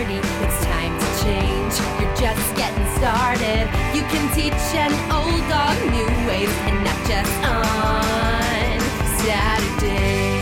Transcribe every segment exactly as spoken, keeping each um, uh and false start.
party. It's time to change. You're just getting started. You can teach an old dog new ways, and not just on Saturdays.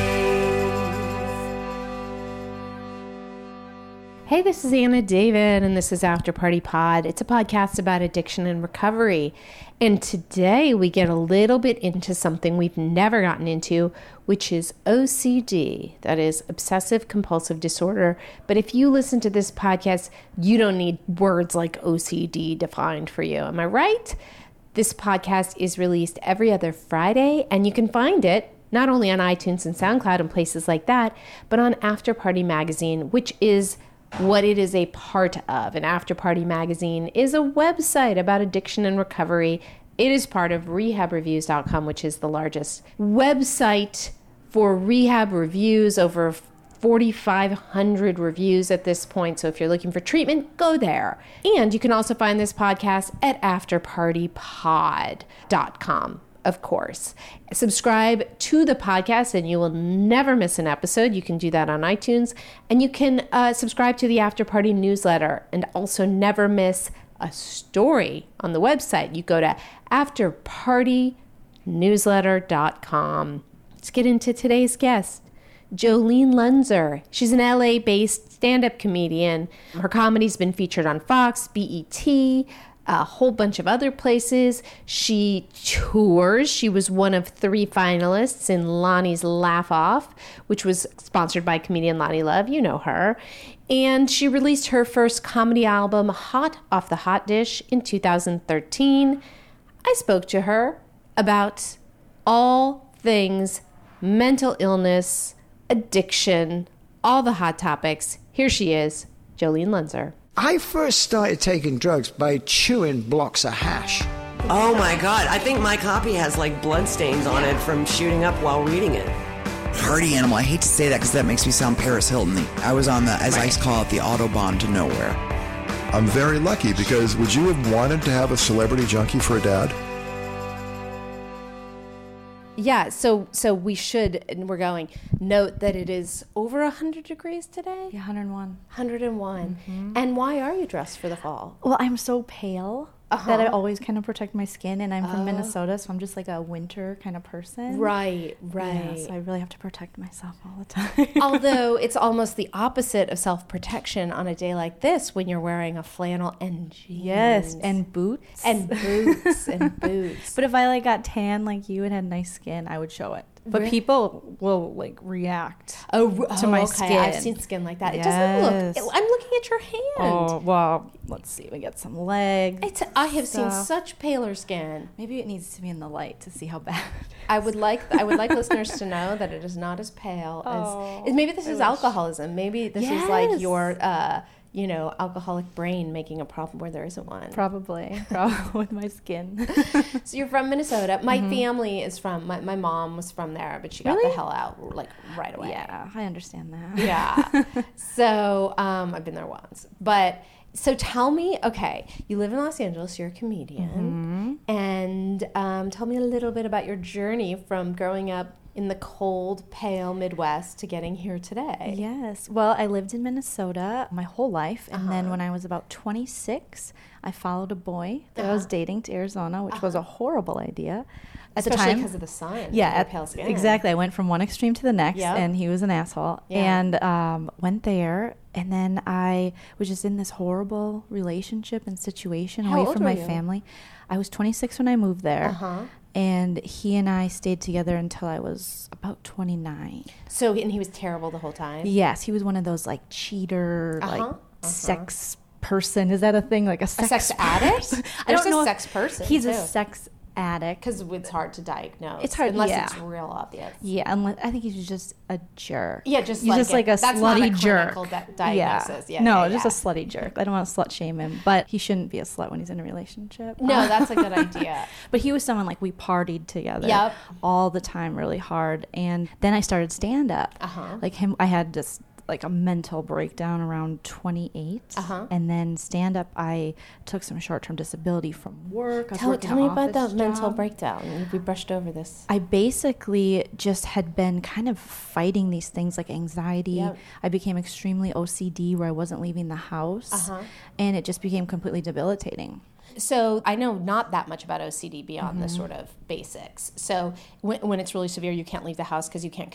Hey, this is Anna David, and this is After Party Pod. It's a podcast about addiction and recovery. And today we get a little bit into something we've never gotten into, which is O C D, that is obsessive compulsive disorder. But if you listen to this podcast, you don't need words like O C D defined for you. Am I right? This podcast is released every other Friday, and you can find it not only on iTunes and SoundCloud and places like that, but on After Party Magazine, which is what it is a part of. An After Party Magazine is a website about addiction and recovery. It is part of rehab reviews dot com, which is the largest website for rehab reviews, over forty-five hundred reviews at this point. So if you're looking for treatment, go there. And you can also find this podcast at after party pod dot com. Of course. Subscribe to the podcast and you will never miss an episode. You can do that on iTunes. And you can uh, subscribe to the After Party newsletter and also never miss a story on the website. You go to after party newsletter dot com. Let's get into today's guest, Jolene Lunzer. She's an L A-based stand-up comedian. Her comedy's been featured on Fox, B E T, a whole bunch of other places. She tours. She was one of three finalists in Lonnie's Laugh Off, which was sponsored by comedian Lonnie Love. You know her. And she released her first comedy album, Hot Off the Hot Dish, in two thousand thirteen. I spoke to her about all things mental illness, addiction, all the hot topics. Here she is, Jolene Lunzer. I first started taking drugs by chewing blocks of hash. Oh my God, I think my copy has like blood stains on it from shooting up while reading it. Party animal. I hate to say that because that makes me sound Paris Hilton. I was on the, as right. I call it, the Autobahn to nowhere. I'm very lucky because would you have wanted to have a celebrity junkie for a dad? Yeah, so so we should, and we're going, note that it is over one hundred degrees today? Yeah, one hundred one. one hundred one. Mm-hmm. And why are you dressed for the fall? Well, I'm so pale uh-huh. that I always kind of protect my skin, and I'm from uh, Minnesota, so I'm just like a winter kind of person. Right, right. Yeah, so I really have to protect myself all the time. Although it's almost the opposite of self-protection on a day like this when you're wearing a flannel and jeans. Yes, and boots. And boots, and boots. But if I like got tan like you and had nice skin, I would show it. But really? People will like react oh, to oh, my okay. skin. I've seen skin like that. Yes. It doesn't look. I'm looking at your hand. Oh well, let's see. We got some legs. It's, I have stuff. seen such paler skin. Maybe it needs to be in the light to see how bad. I would like. I would like listeners to know that it is not as pale oh, as. Maybe this I is wish. alcoholism. Maybe this yes. is like your. Uh, you know, alcoholic brain making a problem where there isn't one. Probably. Probably with my skin. So you're from Minnesota. My mm-hmm. family is from, my, my mom was from there, but she got really? the hell out, like, right away. Yeah, I understand that. Yeah. So um, I've been there once. But, so tell me, okay, you live in Los Angeles, you're a comedian, mm-hmm. and um, tell me a little bit about your journey from growing up in the cold, pale Midwest to getting here today. Yes. Well, I lived in Minnesota my whole life. And uh-huh. then when I was about twenty-six, I followed a boy that uh-huh. I was dating to Arizona, which uh-huh. was a horrible idea. At Especially the time, because of the sun. Yeah. At, pale skin. Exactly. I went from one extreme to the next, yep. and he was an asshole. Yeah. And um, went there. And then I was just in this horrible relationship and situation How away from old my were you? family. I was twenty-six when I moved there. Uh-huh. And he and I stayed together until I was about twenty-nine. So, and he was terrible the whole time? Yes, he was one of those like cheater, uh-huh. like uh-huh. sex person. Is that a thing? Like a sex, a sex addict? I don't There's know. A sex person. He's too. a sex addict. Because it's hard to diagnose. It's hard, unless yeah. it's real obvious. Yeah, unless, I think he's just a jerk. Yeah, just he's like just it. like a That's slutty not a jerk. Di- diagnosis. Yeah, yeah no, yeah, just yeah. a slutty jerk. I don't want to slut shame him, but he shouldn't be a slut when he's in a relationship. No, that's a good idea. But he was someone like we partied together yep. all the time, really hard, and then I started stand up. Uh-huh. Like him, I had just like a mental breakdown around twenty-eight. Uh-huh. And then stand up, I took some short-term disability from work. I was Tell, working tell an me about office that mental job. breakdown. We brushed over this. I basically just had been kind of fighting these things like anxiety. Yep. I became extremely O C D where I wasn't leaving the house. Uh-huh. And it just became completely debilitating. So I know not that much about O C D beyond Mm-hmm. the sort of basics. So when, when it's really severe, you can't leave the house because you can't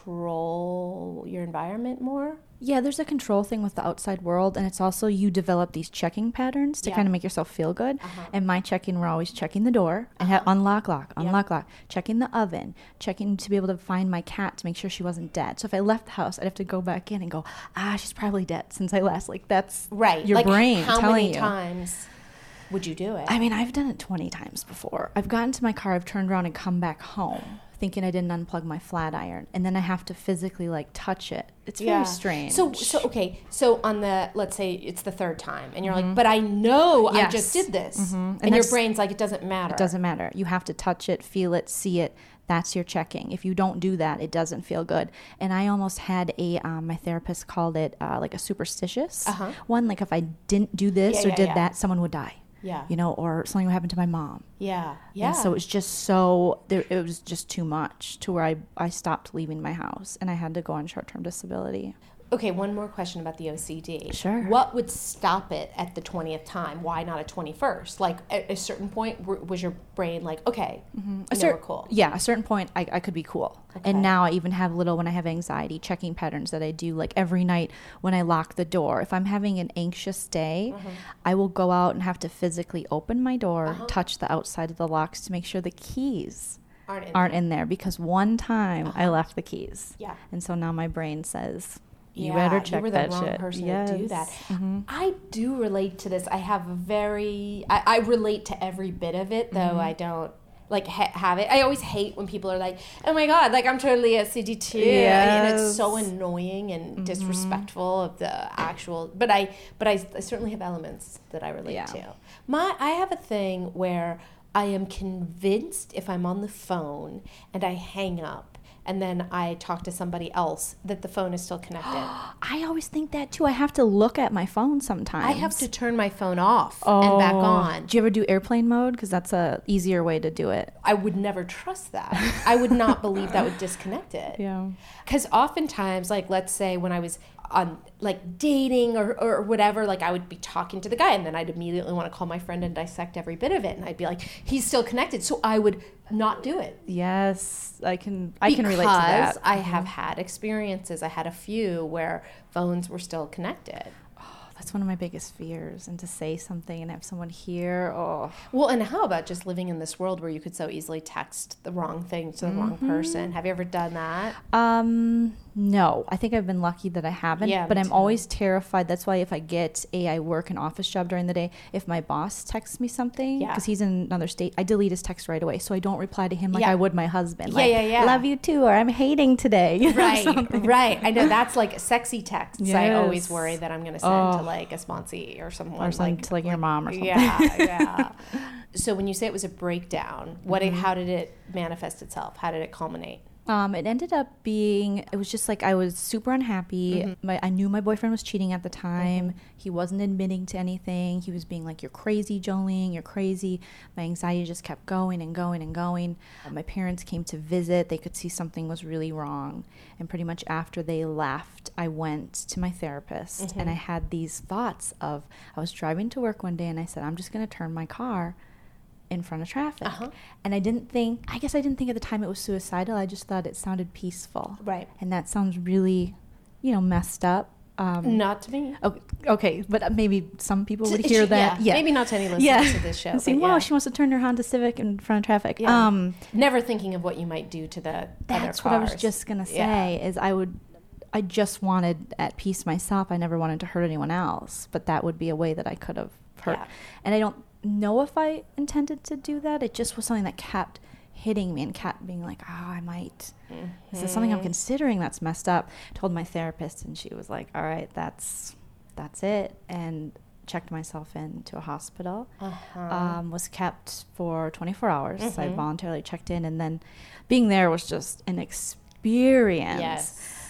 control your environment more? Yeah, there's a control thing with the outside world, and it's also you develop these checking patterns to Yeah. kind of make yourself feel good. Uh-huh. And my checking were always checking the door and ha- unlock, lock, unlock, lock, checking the oven, checking to be able to find my cat to make sure she wasn't dead. So if I left the house, I'd have to go back in and go, ah, she's probably dead since I last. Like that's Right. your like brain how telling many you. times would you do it? I mean, I've done it twenty times before. I've gotten to my car, I've turned around and come back home thinking I didn't unplug my flat iron, and then I have to physically like touch it. It's very strange. So, so okay. So on the, let's say it's the third time, and you're like, but I know I Yes. just did this, Mhm. and, And your that's- brain's like, it doesn't matter. It doesn't matter. You have to touch it, feel it, see it. That's your checking. If you don't do that, it doesn't feel good. And I almost had a, um, my therapist called it uh, like a superstitious Uh-huh. one. Like if I didn't do this Yeah, or yeah, did yeah. that, someone would die. Yeah. You know, or something would happen to my mom. Yeah. Yeah. And so it was just so, there, it was just too much to where I, I stopped leaving my house and I had to go on short-term disability. Okay, one more question about the O C D. Sure. What would stop it at the twentieth time? Why not a twenty-first? Like, at a certain point, w- was your brain like, okay, Mm-hmm. you A know, cer- we're cool? Yeah, a certain point, I, I could be cool. Okay. And now I even have little, when I have anxiety, checking patterns that I do, like every night when I lock the door. If I'm having an anxious day, Mm-hmm. I will go out and have to physically open my door, Uh-huh. touch the outside of the locks to make sure the keys Aren't in aren't in there. Because one time I left the keys. Yeah. And so now my brain says, you yeah, better check you were the that wrong shit. person Yes. to do that. Mhm. I do relate to this. I have a very, I, I relate to every bit of it, though Mm-hmm. I don't like ha- have it. I always hate when people are like, "Oh my god, like I'm totally O C D too," and it's so Yes. annoying and Mm-hmm. disrespectful of the actual. But I, but I, I certainly have elements that I relate Yeah. to. My, I have a thing where I am convinced if I'm on the phone and I hang up and then I talk to somebody else that the phone is still connected. I always think that too. I have to look at my phone sometimes. I have to turn my phone off and back on. Do you ever do airplane mode? Because that's a easier way to do it. I would never trust that. I would not believe that would disconnect it. Yeah. Because oftentimes, like, let's say when I was on, like, dating or, or whatever, like, I would be talking to the guy and then I'd immediately want to call my friend and dissect every bit of it. And I'd be like, he's still connected. So I would not do it. Yes, I can. I can relate to that. Because I have had experiences. I had a few where phones were still connected. That's one of my biggest fears. And to say something and have someone hear, oh. Well, and how about just living in this world where you could so easily text the wrong thing to the wrong person? Have you ever done that? Um, no. I think I've been lucky that I haven't. Yeah, but me I'm too. always terrified. That's why if I get a, I work an office job during the day, if my boss texts me something, Yeah. because he's in another state, I delete his text right away. So I don't reply to him like Yeah. I would my husband. Yeah, like, yeah, yeah. love you too, or I'm hating today. you know, Right, something. right. I know that's like sexy texts. I always Yes. worry that I'm going to send Oh. to like a sponsee or someone. Or send like, to like your mom or something. Yeah, yeah. So when you say it was a breakdown, what? Mm-hmm. How did it manifest itself? How did it culminate? Um, it ended up being, it was just like I was super unhappy. Mm-hmm. My, I knew my boyfriend was cheating at the time. He wasn't admitting to anything. He was being like, you're crazy, Jolene, you're crazy. My anxiety just kept going and going and going. Uh, my parents came to visit. They could see something was really wrong. And pretty much after they left, I went to my therapist Mm-hmm. and I had these thoughts of, I was driving to work one day and I said, I'm just going to turn my car in front of traffic. Uh-huh. And I didn't think, I guess I didn't think at the time it was suicidal. I just thought it sounded peaceful. Right. And that sounds really, you know, messed up. Um, Not to me. okay, okay, but maybe some people would To- hear yeah, that. Yeah. maybe not to any listeners yeah. to this show, And saying, but wow, yeah. she wants to turn her Honda Civic in front of traffic. Yeah. Um, Never thinking of what you might do to the other that's cars. what I was just going to say Yeah. is I would, I just wanted at peace myself. I never wanted to hurt anyone else, but that would be a way that I could have hurt. Yeah. And I don't know if I intended to do that. It just was something that kept hitting me and kept being like, oh, I might. Mm-hmm. Is this something I'm considering that's messed up? Told my therapist and she was like, all right, that's that's it. And checked myself into a hospital. Uh-huh. Um, was kept for twenty-four hours. So I Mhm. voluntarily checked in. And then being there was just an experience. Yes.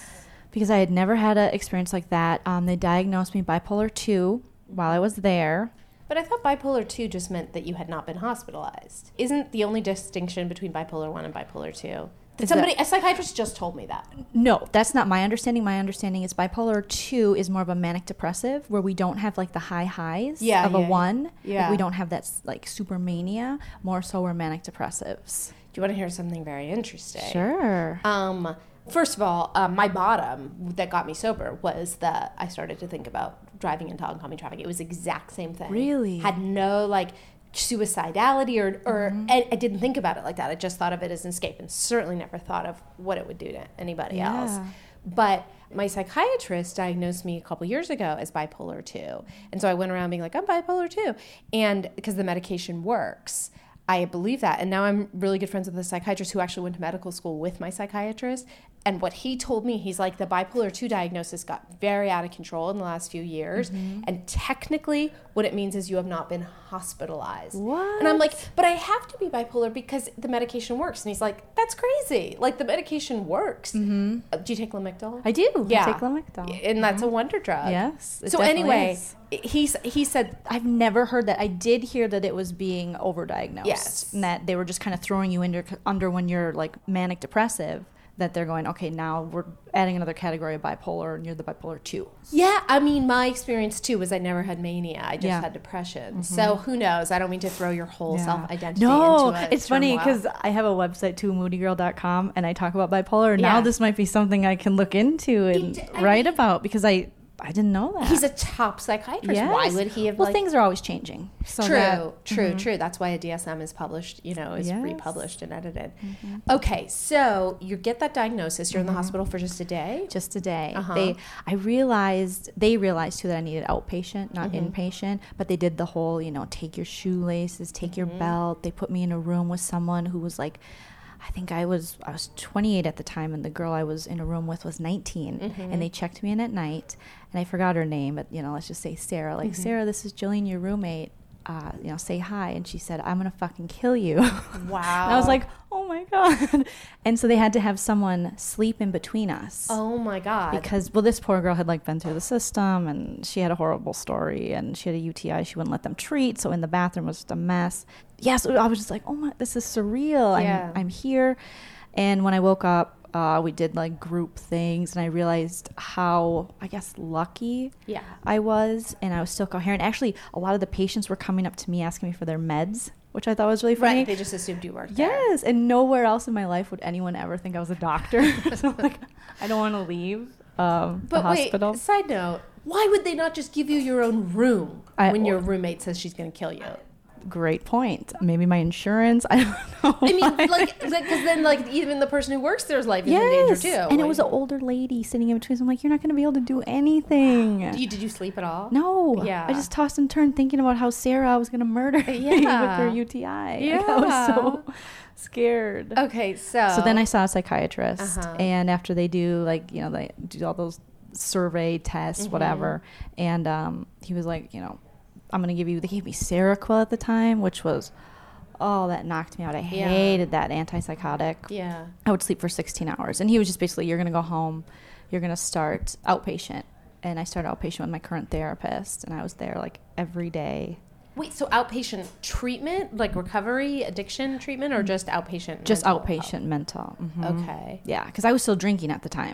because I had never had an experience like that. Um, they diagnosed me bipolar two while I was there. But I thought bipolar two just meant that you had not been hospitalized. Isn't the only distinction between bipolar one and bipolar two? Did Is somebody, that- a psychiatrist just told me that. No, that's not my understanding. My understanding is bipolar two is more of a manic depressive where we don't have like the high highs Yeah, of a yeah, one. yeah. Like, we don't have that like super mania. More so we're manic depressives. Do you want to hear something very interesting? Sure. Um, first of all, um, my bottom that got me sober was that I started to think about driving into oncoming traffic. It was the exact same thing. Really? Had no like suicidality or, or Mm-hmm. I, I didn't think about it like that. I just thought of it as an escape and certainly never thought of what it would do to anybody Yeah. else. But my psychiatrist diagnosed me a couple years ago as bipolar two. And so I went around being like, I'm bipolar two. And because the medication works, I believe that. And now I'm really good friends with a psychiatrist who actually went to medical school with my psychiatrist. And what he told me, he's like, the bipolar two diagnosis got very out of control in the last few years. Mm-hmm. And technically, what it means is you have not been hospitalized. What? And I'm like, but I have to be bipolar because the medication works. And he's like, that's crazy. Like, the medication works. Mm-hmm. Uh, do you take Lamictal? I do. Yeah. I take Lamictal. And that's a wonder drug. Yes, it So definitely anyway, is. he's, he said, I've never heard that. I did hear that it was being overdiagnosed. Yes. And that they were just kind of throwing you under, under when you're like manic depressive, that they're going, okay, now we're adding another category of bipolar and you're the bipolar two. yeah, I mean, my experience too was I never had mania. I just Yeah. had depression. So who knows? I don't mean to throw your whole Yeah. self-identity No, into it. it's funny because I have a website too, moody girl dot com, and I talk about bipolar. Yeah. Now this might be something I can look into and It- I write mean- about because I I didn't know that. he's a top psychiatrist. Yes. Why would he have Well, like... things are always changing. So True, that- true, true. That's why a D S M is published, you know, is Yes. republished and edited. Okay, so you get that diagnosis. You're in the hospital for just a day? just a day. Uh-huh. They, I realized they realized too that I needed outpatient, not Mm-hmm. inpatient. But they did the whole, you know, take your shoelaces, take Mm-hmm. your belt. They put me in a room with someone who was like, I think I was I was twenty-eight at the time, and the girl I was in a room with was nineteen. Mm-hmm. And they checked me in at night, and I forgot her name, but you know, let's just say Sarah. Like Mm-hmm. Sarah, this is Jillian, your roommate. Uh, you know, say hi. And she said, I'm gonna fucking kill you. Wow. And I was like, oh my god. And so they had to have someone sleep in between us. Oh my God. Because, well, this poor girl had like been through the system and she had a horrible story and she had a U T I she wouldn't let them treat. So in the bathroom was just a mess. Yeah, so I was just like, oh my, this is surreal. Yeah. I'm, I'm here. And when I woke up, uh, we did like group things and I realized how, I guess, lucky Yeah. I was. And I was still coherent. Actually, a lot of the patients were coming up to me asking me for their meds, which I thought was really funny. Right, they just assumed you worked there. Yes, and nowhere else in my life would anyone ever think I was a doctor. So I'm like, I don't want to leave um, But the wait, hospital. side note, why would they not just give you your own room I- when your roommate says she's going to kill you? Great point. Maybe my insurance. I don't know. I mean, why. like, because then, like, even the person who works there's life is yes, in danger too. and it Like, was an older lady sitting in between. So I'm like, you're not going to be able to do anything. You, did you sleep at all? No. Yeah. I just tossed and turned thinking about how Sarah was going to murder me with Yeah. her U T I. Like, Yeah. I was so scared. Okay, so. So then I saw a psychiatrist, Uh-huh. and after they do like you know they do all those survey tests, Mm-hmm. whatever, and um, he was like, you know, I'm gonna give you. They gave me Seroquel at the time, which was, oh, that knocked me out. I Yeah. hated that antipsychotic. Yeah. I would sleep for sixteen hours, and he was just basically, you're gonna go home, you're gonna start outpatient, and I started outpatient with my current therapist, and I was there like every day. Wait, so outpatient treatment, like recovery, addiction treatment, or just outpatient? Just mental outpatient mental. Mhm. health? Okay. Yeah, because I was still drinking at the time.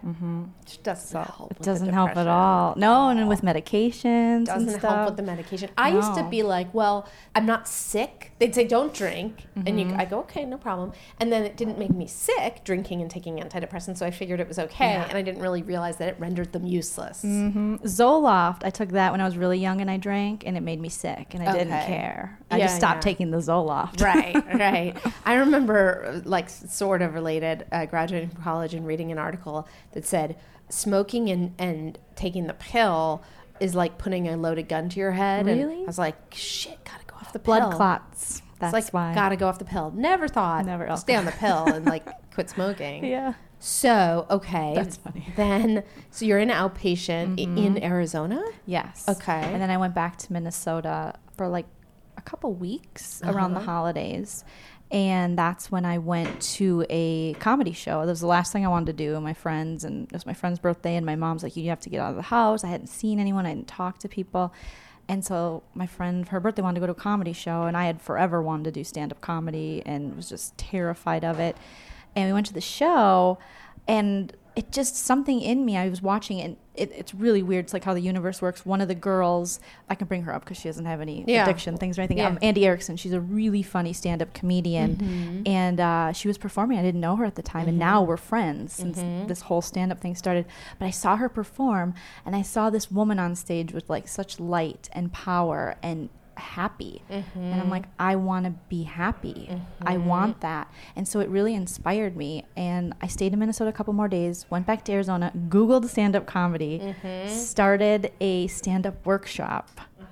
Which doesn't help. It with the doesn't help at depression. all. No, and with medications Doesn't and help stuff. with the medication. I used to No. be like, well, I'm not sick. They'd say, don't drink. And Mm-hmm. you, I go, okay, no problem. And then it didn't make me sick, drinking and taking antidepressants, so I figured it was okay. And I didn't really realize that it rendered them useless. Mhm. Zoloft, I took that when I was really young and I drank, and it made me sick, and I didn't Okay. care. I Yeah, just stopped yeah. taking the Zoloft. Right, right. I remember, like, sort of related, uh, graduating from college and reading an article that said smoking and, and taking the pill is like putting a loaded gun to your head. Really? And I was like, shit, gotta go off the Blood pill. clots. That's it's like, why. gotta go off the pill. Never thought, Never- stay on the pill and, like, quit smoking. Yeah. So, okay. That's funny. Then, so you're in outpatient i- in Arizona? Yes. Okay. And then I went back to Minnesota for like a couple weeks around the Uh-huh. holidays. And that's when I went to a comedy show. That was the last thing I wanted to do. My friends, and it was my friend's birthday, and my mom's like, you have to get out of the house. I hadn't seen anyone. I hadn't talked to people. And so my friend, for her birthday, wanted to go to a comedy show, and I had forever wanted to do stand-up comedy and was just terrified of it. And we went to the show, and it just, something in me, I was watching it, and it, it's really weird. It's like how the universe works. One of the girls, I can bring her up because she doesn't have any Yeah. addiction things or anything. Yeah. Um, Andy Erickson, she's a really funny stand-up comedian. Mm-hmm. And uh, she was performing. I didn't know her at the time. Mm-hmm. And now we're friends since Mm-hmm. this whole stand-up thing started. But I saw her perform, and I saw this woman on stage with like such light and power and happy. Mm-hmm. And I'm like, I want to be happy. I want that. And so it really inspired me. And I stayed in Minnesota a couple more days, went back to Arizona, Googled stand-up comedy, Mm-hmm. started a stand-up workshop.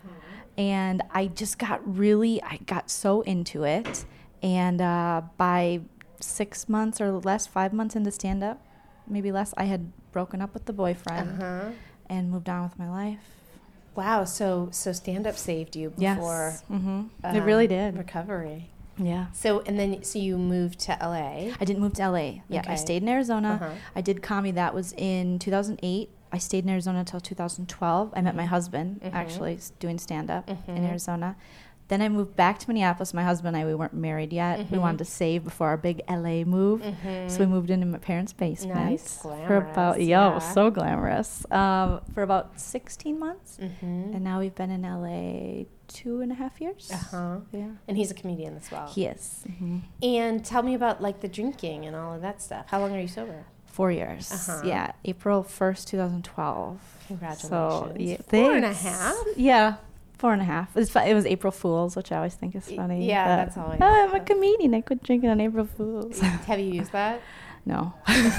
And I just got really, I got so into it. And uh, by six months or less, five months into stand-up, maybe less, I had broken up with the boyfriend Uh-huh. and moved on with my life. Wow. So so stand up saved you before Yes. hmm um, it really did. recovery. Yeah. So and then so you moved to L A. I didn't move to L A. Yeah, Okay. I stayed in Arizona. Uh-huh. I did comedy. That was in two thousand eight. I stayed in Arizona until two thousand twelve. I met my husband, Mhm. actually, s- doing stand-up in Mhm. Arizona. Then I moved back to Minneapolis. My husband and I, we weren't married yet. We Mhm. wanted to save before our big L A move. Mhm. So we moved into my parents' basement. Nice, For about, glamorous, yo, yeah. so glamorous. Um, for about sixteen months. Mm-hmm. And now we've been in L A two and a half years. Uh-huh. Yeah. And he's a comedian as well. He is. Mhm. And tell me about like the drinking and all of that stuff. How long are you sober? Four years. Uh-huh. Yeah, April first, two thousand twelve. Congratulations. So, yeah, Four and a thanks. half? Yeah, four and a half. It's fu- It was April Fool's, which I always think is Y- funny. yeah, but, that's always "Oh, I'm a fun." comedian. I quit drinking on April Fool's. Have you used that? No.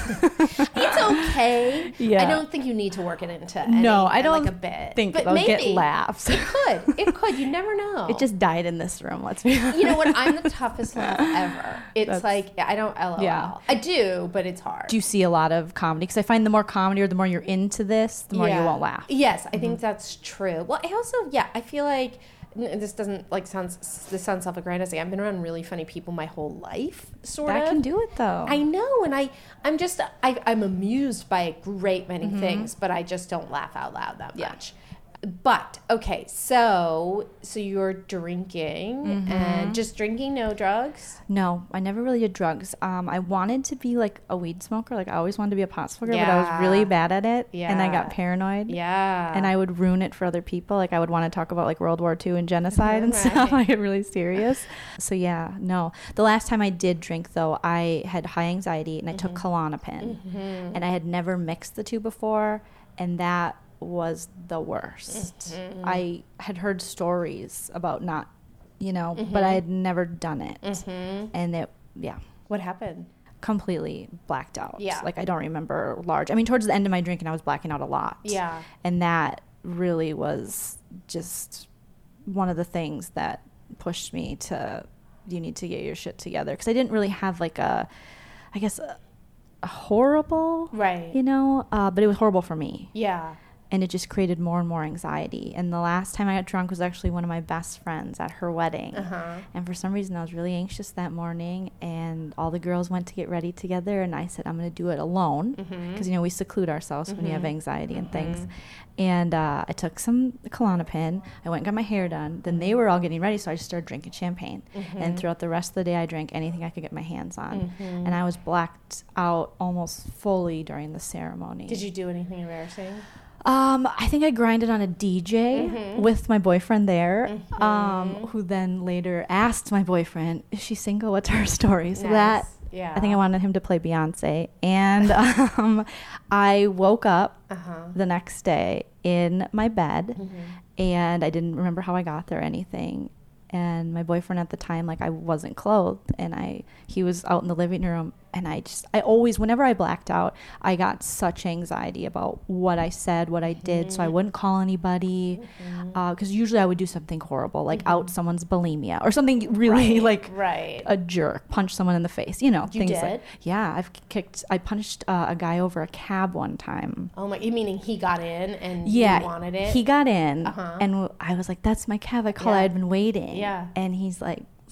It's okay. Yeah. I don't think you need to work it into any, No, I don't like a bit. think but it'll maybe. get laughs. It could. It could. You never know. It just died in this room. Let's be honest. You know what? I'm the toughest laugh ever. It's That's- like I don't LOL. Yeah. I do, but it's hard. Do you see a lot of comedy? Because I find the more comedy or the more you're into this, the more you won't laugh. Mm-hmm. Yes, I think that's true. Well, I also, yeah, I feel like n- this doesn't like sounds this sounds self-aggrandizing. I've been around really funny people my whole life, sort That of. can do it, though. I know, and I, I'm just, I, I'm amused by a great many things, but I just don't laugh out loud that Mm-hmm. Yeah. much. But okay, so so you're drinking Mm-hmm. and just drinking, no drugs. No, I never really did drugs. Um, I wanted to be like a weed smoker. Like I always wanted to be a pot smoker, but I was Yeah. really bad at it. And I Yeah. got paranoid. Yeah, And I would ruin it for other people. Like I would want to talk about like World War Two and genocide and Right. stuff. I get really serious. So yeah, no. The last time I did drink though, I had high anxiety and I took Klonopin. Mm-hmm. And I had never mixed the two before, and that was the worst. Mm-hmm. I had heard stories about not, you know, Mm-hmm. but I had never done it. And it, yeah, what happened? completely blacked out. Yeah. Like I don't remember large. I mean, towards the end of my drinking, I was blacking out a lot. Yeah. And that really was just one of the things that pushed me to, you need to get your shit together. Because I didn't really have like a, I guess, a, a horrible, Right. you know, uh, but it was horrible for me. Yeah. And it just created more and more anxiety. And the last time I got drunk was actually one of my best friends at her wedding. Uh-huh. And for some reason, I was really anxious that morning. And all the girls went to get ready together. And I said, I'm going to do it alone. Because, Mm-hmm. you know, we seclude ourselves when you have anxiety and things. And uh, I took some Klonopin. I went and got my hair done. Then they were all getting ready. So I just started drinking champagne. Mm-hmm. And throughout the rest of the day, I drank anything I could get my hands on. And I was blacked out almost fully during the ceremony. Did you do anything embarrassing? Um, I think I grinded on a D J Mm-hmm. with my boyfriend there, um, who then later asked my boyfriend, "Is she single? What's her story?" So Nice. that Yeah. I think I wanted him to play Beyonce, and um, I woke up Uh-huh. the next day in my bed, Mm-hmm. and I didn't remember how I got there or anything. And my boyfriend at the time, like I wasn't clothed, and I he was out in the living room, and I just I always whenever I blacked out, I got such anxiety about what I said, what I did, so I wouldn't call anybody, because usually I would do something horrible, like out someone's bulimia or something really Right, like right. a jerk, punch someone in the face, you know, You things did? like yeah. I've kicked, I punched uh, a guy over a cab one time. Oh my! You meaning he got in and Yeah, you wanted it? he got in, Uh-huh. and w- I was like, "That's my cab. I called. Yeah. I had been waiting." Yeah. and he's like,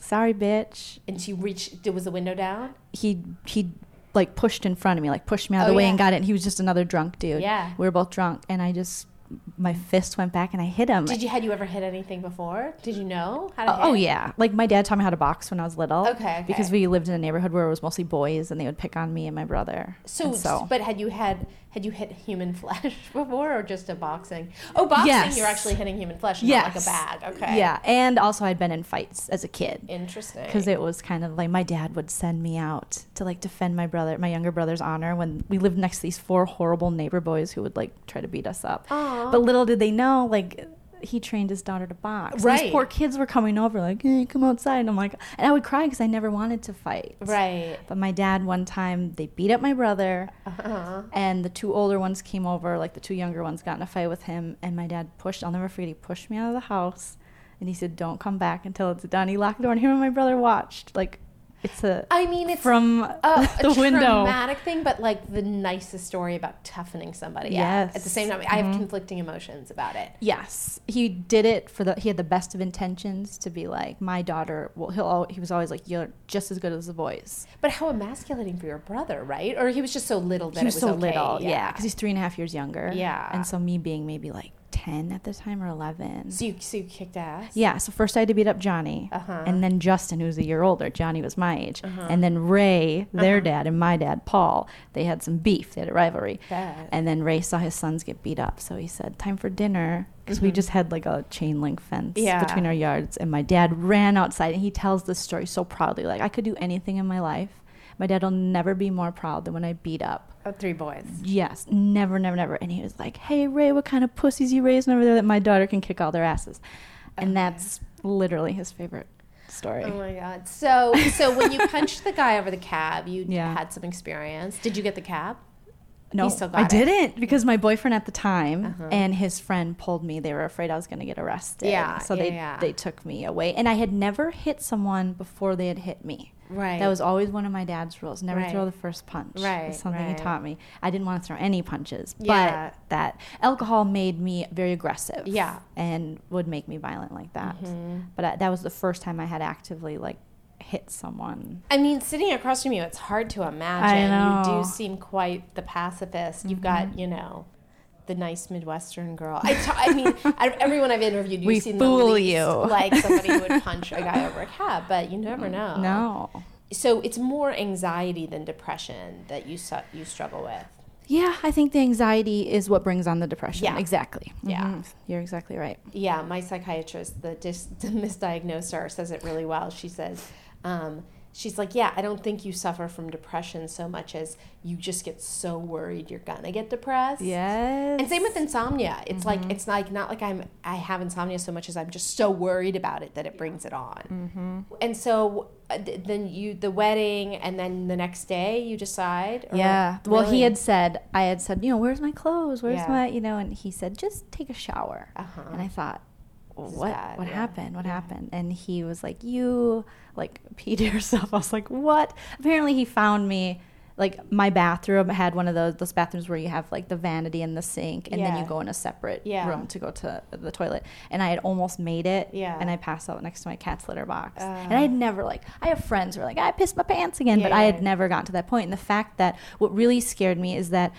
sorry, bitch. And she reached, was the window down? He, he like pushed in front of me, like pushed me out of Oh, the way yeah. and got it. And he was just another drunk dude. Yeah. We were both drunk. And I just, my fist went back and I hit him. Did you, had you ever hit anything before? Did you know how to Oh, hit? oh, yeah. Like my dad taught me how to box when I was little. Okay, okay. Because we lived in a neighborhood where it was mostly boys and they would pick on me and my brother. So, And so but had you had, had you hit human flesh before or just a boxing? Oh, boxing, Yes. you're actually hitting human flesh, not yes. like a bag. Okay. Yeah. And also I'd been in fights as a kid. Interesting. Because it was kind of like my dad would send me out to like defend my brother, my younger brother's honor when we lived next to these four horrible neighbor boys who would like try to beat us up. Aw. But little did they know, like he trained his daughter to box. And Right. these poor kids were coming over like, hey, come outside. And I'm like, and I would cry because I never wanted to fight. Right. But my dad, one time, they beat up my brother, Uh-huh. and the two older ones came over, like the two younger ones got in a fight with him, and my dad pushed, I'll never forget, he pushed me out of the house, and he said, don't come back until it's done. He locked the door, and him and my brother watched. Like, it's a, I mean, it's from a, the a window. traumatic thing, but like the nicest story about toughening somebody. Yes. Out. At the same time, I have conflicting emotions about it. Yes, he did it for the. He had the best of intentions to be like my daughter. Well, he'll. al- He was always like, "You're just as good as the boys." But how emasculating for your brother, right? Or he was just so little that He was it was so okay. little, yeah, because he's three and a half years younger. Yeah. and so me being maybe like ten at the time or eleven. So you, so you kicked ass. Yeah, so first I had to beat up Johnny, Uh-huh. and then Justin, who's a year older. Johnny was my age, and then Ray, their Uh-huh. dad, and my dad, Paul. They had some beef. They had a rivalry. Bad. And then Ray saw his sons get beat up, so he said, "Time for dinner," because we just had like a chain link fence Mm-hmm. Yeah. between our yards. And my dad ran outside, and he tells this story so proudly, like I could do anything in my life. My dad will never be more proud than when I beat up. Oh, three boys. Yes, never, never, never. And he was like, "Hey, Ray, what kind of pussies you raising over there that my daughter can kick all their asses?" And Okay. that's literally his favorite story. Oh my god. So so when you punched the guy over the cab, you Yeah. had some experience. Did you get the cab? No, You still got I it. didn't because my boyfriend at the time Uh-huh. and his friend pulled me. They were afraid I was going to get arrested. Yeah, So yeah, they yeah. they took me away. And I had never hit someone before they had hit me. Right. That was always one of my dad's rules. Never Right. throw the first punch. Right, It's something right. he taught me. I didn't want to throw any punches. Yeah. But that alcohol made me very aggressive. Yeah. And would make me violent like that. But I, that was the first time I had actively like hit someone. I mean, sitting across from you, it's hard to imagine. I You know. do seem quite the pacifist. You've got, you know, the nice Midwestern girl. I, t- I mean, out of everyone I've interviewed, you We seem fool the least you. like somebody who would punch a guy over a cab, but you never know. No. So it's more anxiety than depression that you su- you struggle with. Yeah, I think the anxiety is what brings on the depression. Yeah. Exactly. Yeah. Mhm. You're exactly right. Yeah, my psychiatrist, the, dis- the misdiagnoser, says it really well. She says, um, she's like, yeah, I don't think you suffer from depression so much as you just get so worried you're gonna get depressed. Yes. And same with insomnia. It's like it's like not like I'm I have insomnia so much as I'm just so worried about it that it brings it on. Mm-hmm. And so uh, th- then you the wedding, and then the next day you decide. Or Yeah. Well, Really? he had said, I had said, you know, where's my clothes? Where's Yeah. my, you know, and he said, just take a shower. Uh-huh. And I thought, This is what bad, what yeah. happened? What happened? And he was like, you like peed yourself. I was like, what? Apparently he found me. Like my bathroom had one of those those bathrooms where you have like the vanity and the sink, and then Yeah. you go in a separate Yeah. room to go to the toilet. And I had almost made it, Yeah. and I passed out next to my cat's litter box. Uh. and I had never like I have friends who are like I pissed my pants again, Yeah, but I yeah. had never gotten to that point. And the fact that what really scared me is that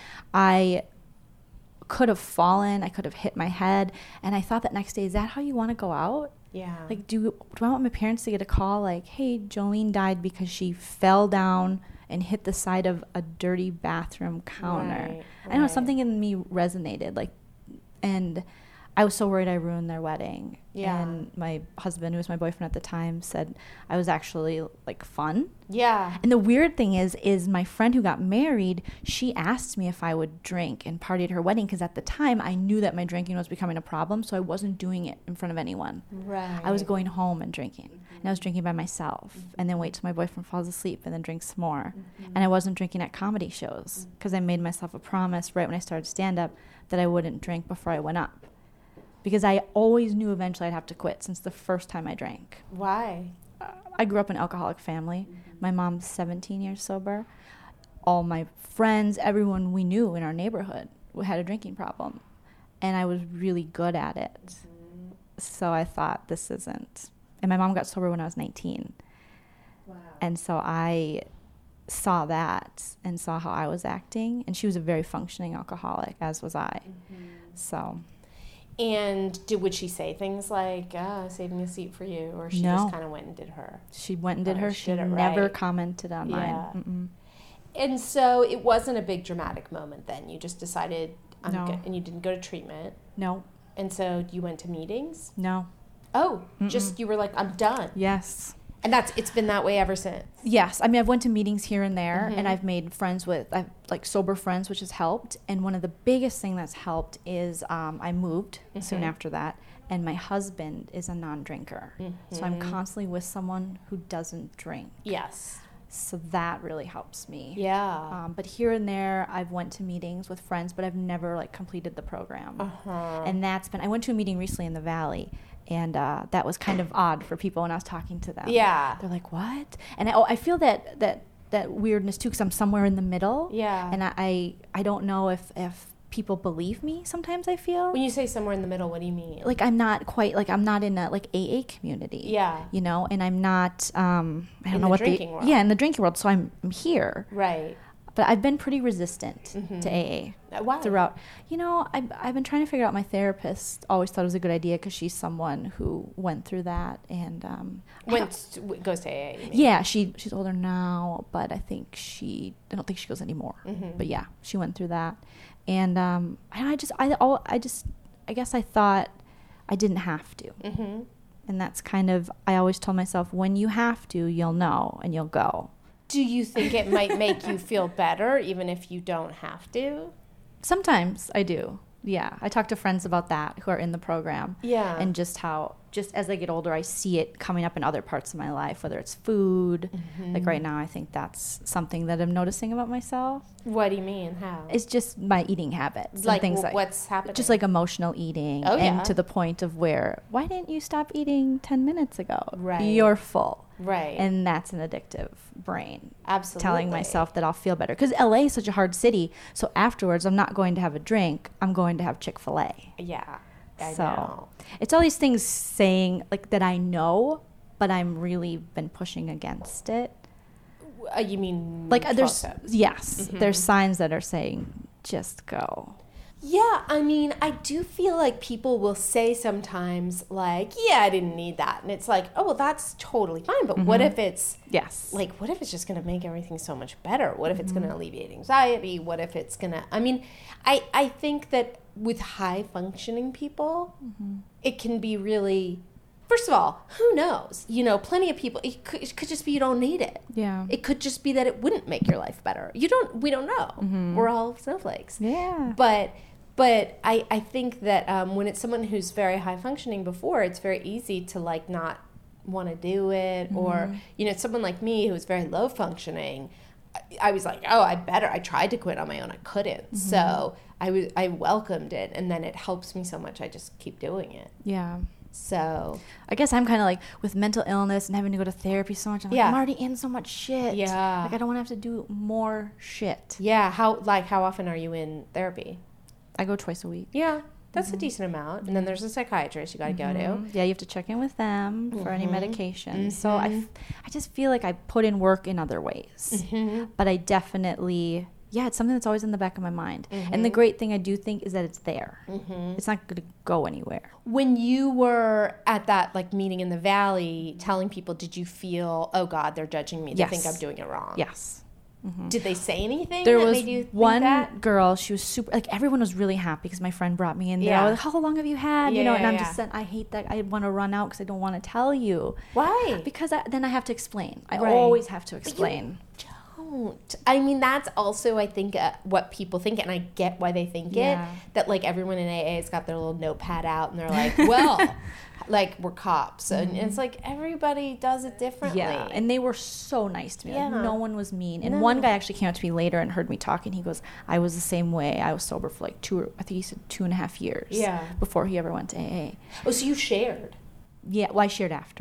I could have fallen, I could have hit my head, and I thought that next day, is that how you want to go out? Yeah. Like, do, do I want my parents to get a call like, hey, Jolene died because she fell down and hit the side of a dirty bathroom counter? Right, I don't know, right. something in me resonated. Like, and I was so worried I ruined their wedding. Yeah. And my husband, who was my boyfriend at the time, said I was actually like fun. Yeah. And the weird thing is, is my friend who got married, she asked me if I would drink and party at her wedding, because at the time I knew that my drinking was becoming a problem, so I wasn't doing it in front of anyone. Right. I was going home and drinking, and I was drinking by myself, and then wait till my boyfriend falls asleep, and then drink some more. And I wasn't drinking at comedy shows because I made myself a promise right when I started stand-up that I wouldn't drink before I went up, because I always knew eventually I'd have to quit since the first time I drank. Why? I grew up in an alcoholic family. My mom's seventeen years sober. All my friends, everyone we knew in our neighborhood had a drinking problem. And I was really good at it. So I thought, this isn't, And my mom got sober when I was nineteen. Wow. And so I saw that and saw how I was acting. And she was a very functioning alcoholic, as was I. Mm-hmm. So... And did, would she say things like, uh, saving a seat for you? Or she no. just kind of went and did her? She went and did oh, her. She She did never right. commented on yeah. mine. Mm-mm. And so it wasn't a big dramatic moment then. You just decided, I'm No. go- and you didn't go to treatment. No. And so you went to meetings? No. Oh, Mm-mm. just you were like, I'm done. Yes. And that's it's been that way ever since. Yes. I mean, I've went to meetings here and there, Mhm. and I've made friends with, I've like sober friends, which has helped. And one of the biggest thing that's helped is um, I moved Mhm. soon after that, and my husband is a non-drinker. So I'm Mhm. constantly with someone who doesn't drink. Yes. So that really helps me. Yeah. Um, but here and there, I've went to meetings with friends, but I've never like completed the program. Uh-huh. And that's been, I went to a meeting recently in the Valley, and uh, that was kind of odd for people when I was talking to them. Yeah. They're like, what? And I, oh, I feel that, that, that weirdness too, because I'm somewhere in the middle. Yeah. And I, I, I don't know if, if people believe me sometimes, I feel. When you say somewhere in the middle, what do you mean? Like I'm not quite, like I'm not in a like A A community. Yeah. You know, and I'm not, um, I don't In know the what drinking the, world. Yeah, in the drinking world. So I'm, I'm here. Right. But I've been pretty resistant Mhm. to A A Uh, Why? throughout. You know, I've, I've been trying to figure out. My therapist always thought it was a good idea because she's someone who went through that. And um, I When don't- t- w- goes to A A, you mean? yeah, she she's older now, but I think she, I don't think she goes anymore. Mhm. But yeah, she went through that. And um, I, I just, I, all, I just, I guess I thought I didn't have to. Mm-hmm. And that's kind of, I always told myself, when you have to, you'll know and you'll go. Do you think it might make you feel better even if you don't have to? Sometimes I do. Yeah. I talk to friends about that who are in the program. Yeah. And just how, just as I get older, I see it coming up in other parts of my life, whether it's food. Mm-hmm. Like right now, I think that's something that I'm noticing about myself. What do you mean? How? It's just my eating habits. like and things w- like what's happening? just like emotional eating. Oh, and yeah. to the point of where, why didn't you stop eating ten minutes ago? Right. You're full. Right. And that's an addictive brain. Absolutely. Telling myself that I'll feel better. Because L A is such a hard city. So afterwards, I'm not going to have a drink. I'm going to have Chick-fil-A. Yeah. I so know. it's all these things saying like that I know, but I'm really been pushing against it. Uh, you mean Like uh, there's, twelve steps? yes, Mhm. there's signs that are saying, just go. Yeah, I mean, I do feel like people will say sometimes, like, yeah, I didn't need that. And it's like, oh, well, that's totally fine. But what if it's, Yes. like, what if it's just going to make everything so much better? What if it's going to alleviate anxiety? What if it's going to, I mean, I, I think that with high functioning people, it can be really, first of all, who knows? You know, plenty of people, it could, it could just be you don't need it. Yeah. It could just be that it wouldn't make your life better. You don't, we don't know. We're all snowflakes. Yeah. But but I, I think that um, when it's someone who's very high functioning before, it's very easy to like not want to do it. Mm-hmm. Or, you know, someone like me who was very low functioning, I, I was like, oh, I better. I tried to quit on my own. I couldn't. Mm-hmm. So I was I welcomed it. And then it helps me so much. I just keep doing it. Yeah. So, I guess I'm kind of like with mental illness and having to go to therapy so much. I'm, Yeah. like, I'm already in so much shit. Yeah. Like I don't want to have to do more shit. yeah, how like how often are you in therapy? I go twice a week. Yeah, that's a decent amount. And then there's a psychiatrist you got to go to. Mhm. Yeah, you have to check in with them for any Mhm. medication. So I, Mhm. f- I just feel like I put in work in other ways. Mm-hmm. But I definitely, yeah, it's something that's always in the back of my mind. And the great thing I do think is that it's there. Mm-hmm. It's not going to go anywhere. When you were at that like meeting in the Valley telling people, did you feel, oh God, they're judging me. They Yes. think I'm doing it wrong. Yes. Did they say anything There that was made you think one that? girl, she was super, like everyone was really happy because my friend brought me in there. Yeah. I was like, how long have you had? you know, Yeah, and I'm yeah. just saying, I hate that. I want to run out because I don't want to tell you. Why? Because I, then I have to explain. I Right. always have to explain. Don't. I mean, that's also, I think, uh, what people think, and I get why they think Yeah. it. That, like, everyone in A A has got their little notepad out, and they're like, well, like, we're cops. And it's like, everybody does it differently. Yeah, and they were so nice to me. Yeah. Like, no one was mean. And No. one guy actually came up to me later and heard me talk, and he goes, I was the same way. I was sober for like two, or, I think he said two and a half years Yeah. before he ever went to A A. Oh, so you shared. Yeah, well, I shared after.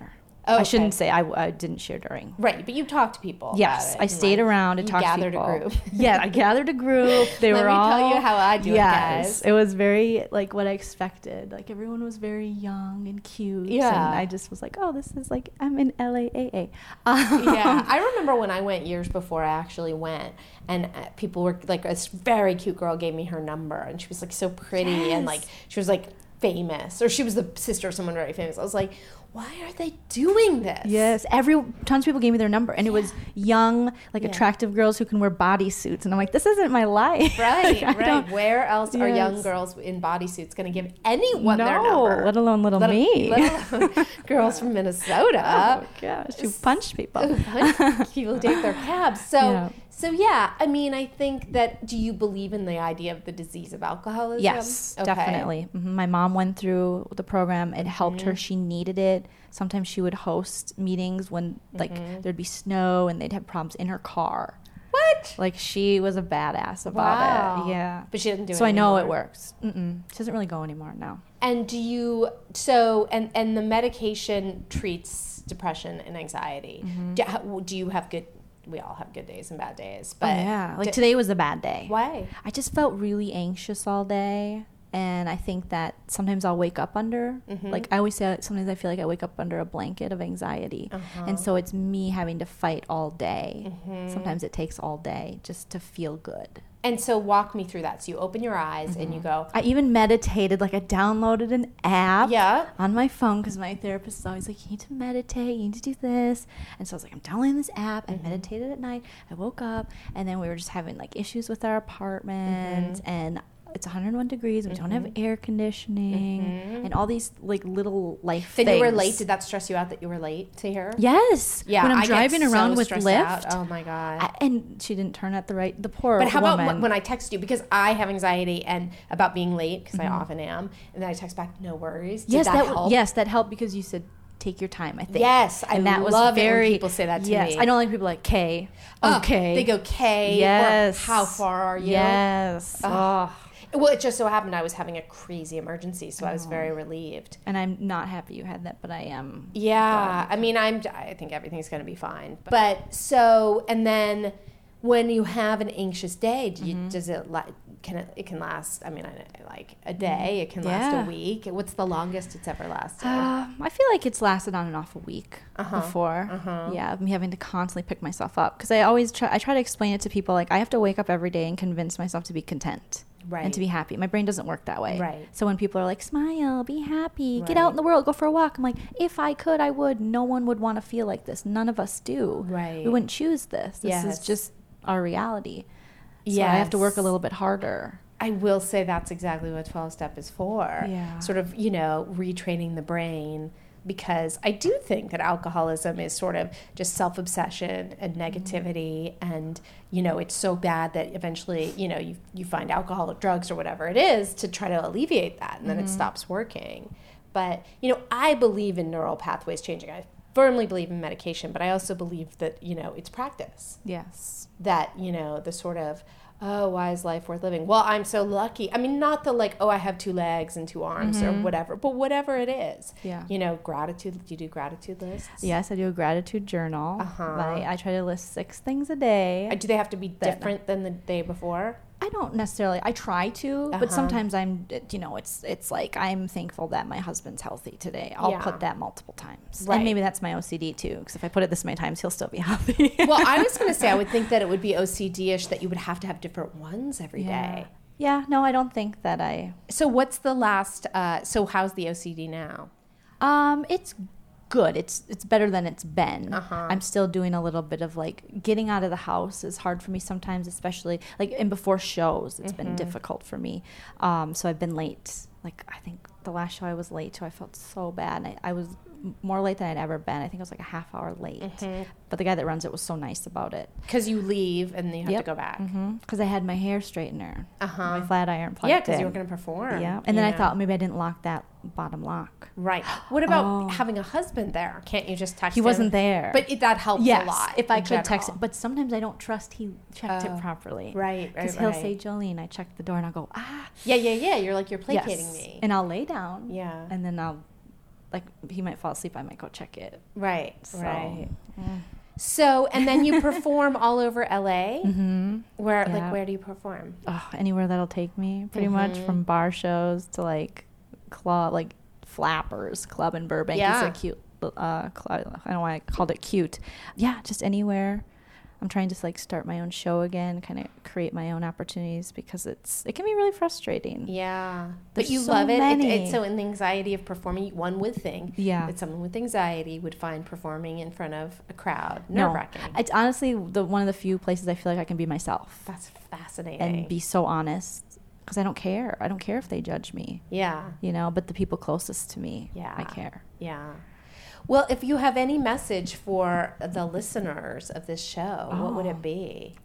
Oh, I shouldn't okay. say I, I didn't share during. Right, but you talked to people. Yes, about it, I and, stayed like, around and you talked to gathered people. a group. Yeah, I gathered a group. They Let were me all. tell you how I do it, yes, guys. it was very like what I expected. Like everyone was very young and cute. Yeah. and I just was like, oh, this is like I'm in L A A A. Um, Yeah, I remember when I went years before I actually went, and uh, people were like, this very cute girl gave me her number, and she was like so pretty, and like she was like famous, or she was the sister of someone very famous. I was like, why are they doing this? Yes, every tons of people gave me their number, and it was young, like Yeah. attractive girls who can wear bodysuits, and I'm like, this isn't my life. Right, Like, I right. don't- Where else are young Yes. girls in bodysuits going to give anyone no, their number? let alone little Let, me. let alone girls from Minnesota. Oh gosh, who punch people. People take their cabs. So, Yeah. so yeah. I mean, I think that. Do you believe in the idea of the disease of alcoholism? Yes, Okay. definitely. Mhm. My mom went through the program. It helped her. She needed it. Sometimes she would host meetings when like there'd be snow and they'd have problems in her car. What? Like she was a badass about Wow. it. Yeah. But she doesn't do it So I know it anymore. works. Mm-mm. She doesn't really go anymore now. And do you? So, and and the medication treats depression and anxiety. Do, how- do you have good? We all have good days and bad days. But oh, yeah. Like do- today was a bad day. Why? I just felt really anxious all day. And I think that sometimes I'll wake up under, like I always say, sometimes I feel like I wake up under a blanket of anxiety. And so it's me having to fight all day. Sometimes it takes all day just to feel good. And so walk me through that. So you open your eyes and you go, I even meditated, like I downloaded an app Yeah. on my phone because my therapist is always like, you need to meditate, you need to do this. And so I was like, I'm downloading this app. I meditated at night. I woke up and then we were just having like issues with our apartment and it's one hundred one degrees. We don't have air conditioning and all these like little life then things. you were late. Did that stress you out that you were late to here? Yes. Yeah. When I'm I get driving so around with stressed Lyft. out. Oh my God. I- and she didn't turn at the right, the poor But how woman. about when I text you? Because I have anxiety and about being late, because I often am. And then I text back, no worries. Did yes, that, that, help? yes, that helped because you said take your time. I think. Yes, I and that was love it when very, people say that to yes, me. I don't like people like K. Oh, Okay. They go K. Yes. Or how far are you? Yes. Oh. Well, it just so happened I was having a crazy emergency, so I was very relieved. And I'm not happy you had that, but I am. Yeah, I mean, I'm. I think everything's going to be fine. But so, and then when you have an anxious day, do you, does it la- can it, it can last? I mean, I, like a day. It can last Yeah. a week. What's the longest it's ever lasted? Uh, I feel like it's lasted on and off a week Uh-huh, before. uh-huh. Yeah, me having to constantly pick myself up because I always try. I try to explain it to people like I have to wake up every day and convince myself to be content. Right. And to be happy. My brain doesn't work that way. Right. So when people are like, smile, be happy, get Right. out in the world, go for a walk. I'm like, if I could, I would. No one would want to feel like this. None of us do. Right. We wouldn't choose this. This Yes. is just our reality. So I have to work a Yes. little bit harder. I will say that's exactly what twelve step is for. Yeah. Sort of, you know, retraining the brain, because I do think that alcoholism is sort of just self-obsession and negativity, and you know, it's so bad that eventually, you know, you you find alcohol or drugs or whatever it is to try to alleviate that, and then it stops working. But, you know, I believe in neural pathways changing. I firmly believe in medication, but I also believe that, you know, it's practice. Yes. That, you know, the sort of, oh, why is life worth living? Well, I'm so lucky. I mean, not the like, oh, I have two legs and two arms or whatever, but whatever it is. Yeah. You know, gratitude. Do you do gratitude lists? Yes, I do a gratitude journal. Uh-huh. I, I try to list six things a day. Uh, Do they have to be That- different than the day before? I don't necessarily. I try to, Uh-huh. but sometimes I'm. You know, it's it's like I'm thankful that my husband's healthy today. I'll Yeah. put that multiple times, Right. and maybe that's my O C D too. Because if I put it this many times, he'll still be healthy. Well, I was going to say, I would think that it would be O C D-ish that you would have to have different ones every day. yeah. Yeah. No, I don't think that I. So what's the last, uh, so how's the O C D now? Um, it's good. It's it's better than it's been. Uh-huh. I'm still doing a little bit of like getting out of the house is hard for me sometimes, especially like and before shows. It's been difficult for me. Um, so I've been late. Like I think the last show I was late to. I felt so bad. And I, I was m- more late than I'd ever been. I think I was like a half hour late. But the guy that runs it was so nice about it. Because you leave and then you have Yep. to go back. Because I had my hair straightener, Uh-huh. my flat iron plugged Yeah, because you in. were going to perform. Yeah, and then I Yeah. thought maybe I didn't lock that bottom lock. Right. What about Oh. having a husband there? Can't you just text He him? wasn't there. But it, that helps Yes, a lot. if I in could text general. it. But sometimes I don't trust he checked Oh, it properly. right, right, Because he'll right. say, Jolene, I checked the door, and I'll go, ah. Yeah, yeah, yeah. You're like, you're placating Yes. me. And I'll lay down. Yeah. And then I'll like he might fall asleep, I might go check it. Right, So, right. So, and then you perform all over L A? Mm-hmm. Where, Yeah. like, where do you perform? Oh, anywhere that'll take me, pretty much, Mm-hmm. from bar shows to like club, like Flappers Club in Burbank. Yeah. It's a cute uh club. I don't know why I called it cute. Yeah, just anywhere. I'm trying to like start my own show again, kind of create my own opportunities, because it's it can be really frustrating. Yeah. But There's you so love it. it. many. It's so in the anxiety of performing, one would think Yeah. that someone with anxiety would find performing in front of a crowd No, nerve-wracking. it's honestly the one of the few places I feel like I can be myself That's fascinating. and be so honest, because I don't care. I don't care if they judge me, yeah. you know. But the people closest to me, Yeah. I care. Yeah. Well, if you have any message for the listeners of this show, what would it be?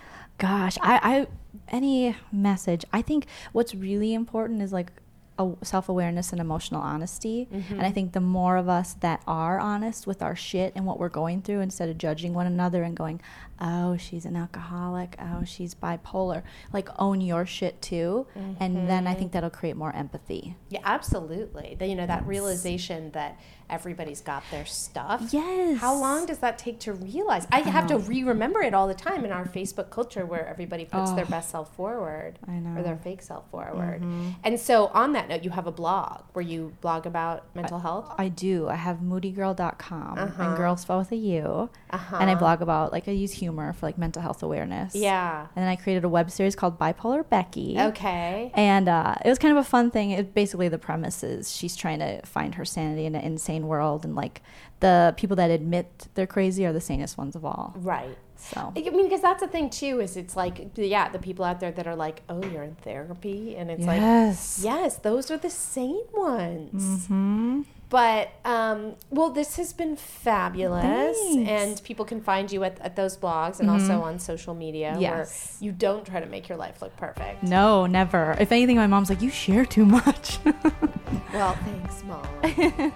Gosh, I, I any message. I think what's really important is like a self-awareness and emotional honesty. And I think the more of us that are honest with our shit and what we're going through, instead of judging one another and going, oh, she's an alcoholic, oh, she's bipolar, like own your shit too. And then I think that'll create more empathy. Yeah, absolutely. The, you know, that realization that everybody's got their stuff. Yes. How long does that take to realize? I have to re-remember it all the time in our Facebook culture where everybody puts their best self forward. I know. Or their fake self forward. And so on that note, you have a blog where you blog about mental health. I do. I have moody girl dot com Uh-huh. and girl spelled with a U. Uh-huh. And I blog about, like, I use humor for like mental health awareness. Yeah. And then I created a web series called Bipolar Becky. Okay. And uh, it was kind of a fun thing. It basically, the premise is she's trying to find her sanity in an insane world, and like the people that admit they're crazy are the sanest ones of all. Right. So I mean, because that's the thing too, is it's like, yeah, the people out there that are like, oh, you're in therapy. And it's yes, like, yes, those are the sane ones. hmm But, um, well, this has been fabulous. Thanks. And people can find you at, at those blogs and also on social media Yes. where you don't try to make your life look perfect. no, never. If anything, my mom's like, you share too much. Well, thanks, Mom.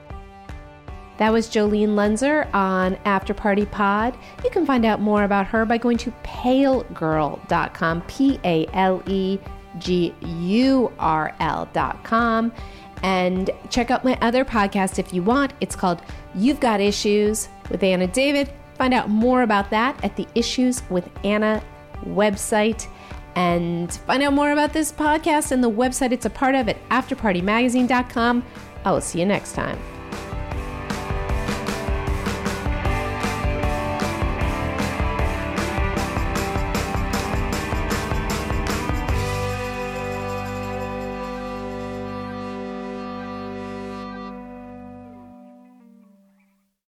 That was Jolene Lenzer on After Party Pod. You can find out more about her by going to pale girl dot com, P A L E G U R L dot com. And check out my other podcast if you want. It's called You've Got Issues with Anna David. Find out more about that at the Issues with Anna website. And find out more about this podcast and the website it's a part of at after party magazine dot com. I will see you next time.